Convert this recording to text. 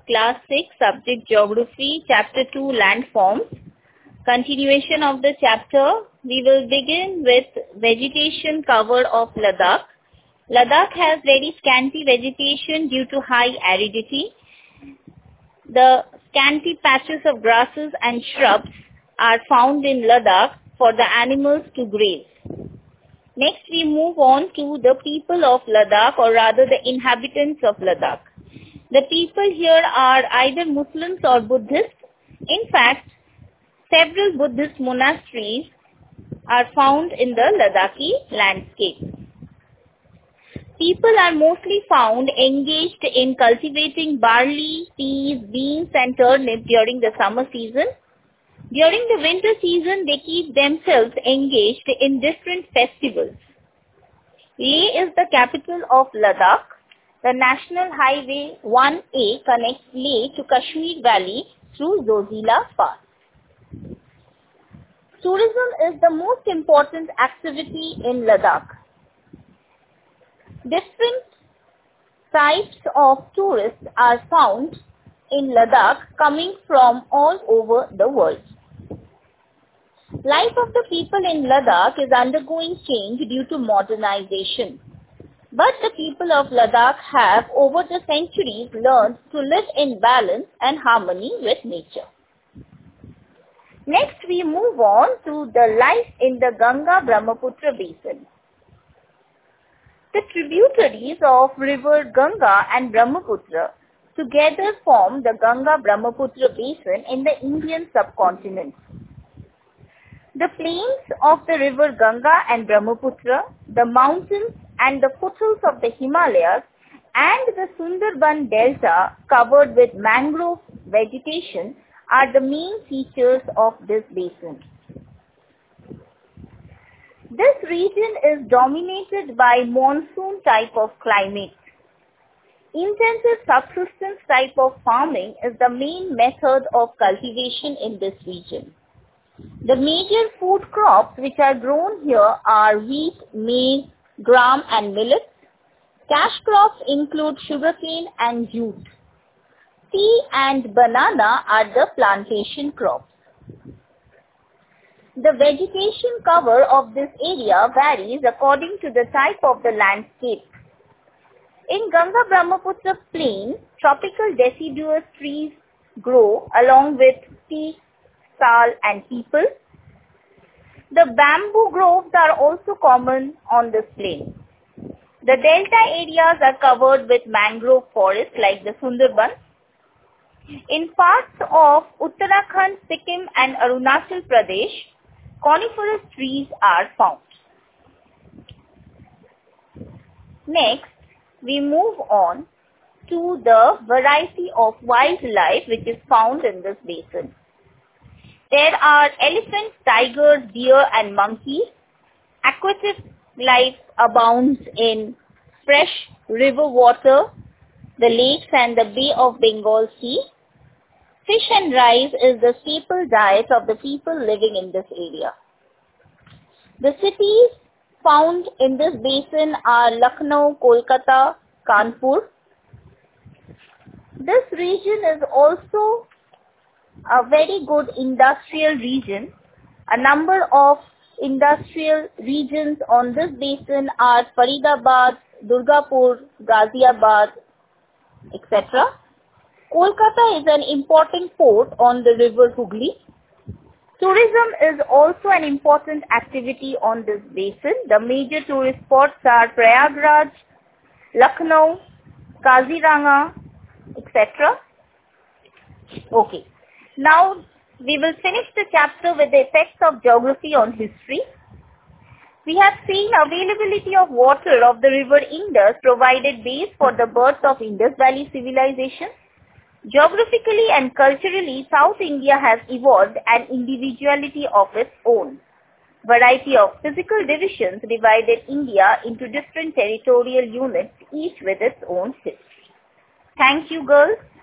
Class 6, Subject Geography, Chapter 2, Landforms. Continuation of the chapter, we will begin with vegetation cover of Ladakh. Ladakh has very scanty vegetation due to high aridity. The scanty patches of grasses and shrubs are found in Ladakh for the animals to graze. Next, we move on to the people of Ladakh, or rather the inhabitants of Ladakh. The people here are either Muslims or Buddhists. In fact, several Buddhist monasteries are found in the Ladakhi landscape. People are mostly found engaged in cultivating barley, peas, beans and turnips during the summer season. During the winter season, they keep themselves engaged in different festivals. Leh is the capital of Ladakh. The National Highway 1A connects Leh to Kashmir Valley through Zojila Pass. Tourism is the most important activity in Ladakh. Different types of tourists are found in Ladakh coming from all over the world. Life of the people in Ladakh is undergoing change due to modernization. But the people of Ladakh have over the centuries learned to live in balance and harmony with nature. Next, we move on to the life in the Ganga-Brahmaputra basin. The tributaries of river Ganga and Brahmaputra together form the Ganga-Brahmaputra basin in the Indian subcontinent. The plains of the river Ganga and Brahmaputra, the mountains and the foothills of the Himalayas, and the Sundarban Delta covered with mangrove vegetation are the main features of this basin. This region is dominated by monsoon type of climate. Intensive subsistence type of farming is the main method of cultivation in this region. The major food crops which are grown here are wheat, maize, gram and millet. Cash crops include sugarcane and jute. Tea and banana are the plantation crops. The vegetation cover of this area varies according to the type of the landscape. In Ganga-Brahmaputra plain, tropical deciduous trees grow along with teak, sal and peepal. The bamboo groves are also common on this plain. The delta areas are covered with mangrove forests like the Sundarban. In parts of Uttarakhand, Sikkim and Arunachal Pradesh, coniferous trees are found. Next, we move on to the variety of wildlife which is found in this basin. There are elephants, tigers, deer and monkeys. Aquatic life abounds in fresh river water, the lakes and the Bay of Bengal Sea. Fish and rice is the staple diet of the people living in this area. The cities found in this basin are Lucknow, Kolkata, Kanpur. This region is also a very good industrial region. A number of industrial regions on this basin are Faridabad, Durgapur, Ghaziabad, etc. Kolkata is an important port on the river Hooghly. Tourism is also an important activity on this basin. The major tourist spots are Prayagraj, Lucknow, Kaziranga, etc. Okay. Now, we will finish the chapter with the effects of geography on history. We have seen availability of water of the river Indus provided base for the birth of Indus Valley civilization. Geographically and culturally, South India has evolved an individuality of its own. Variety of physical divisions divided India into different territorial units, each with its own history. Thank you, girls.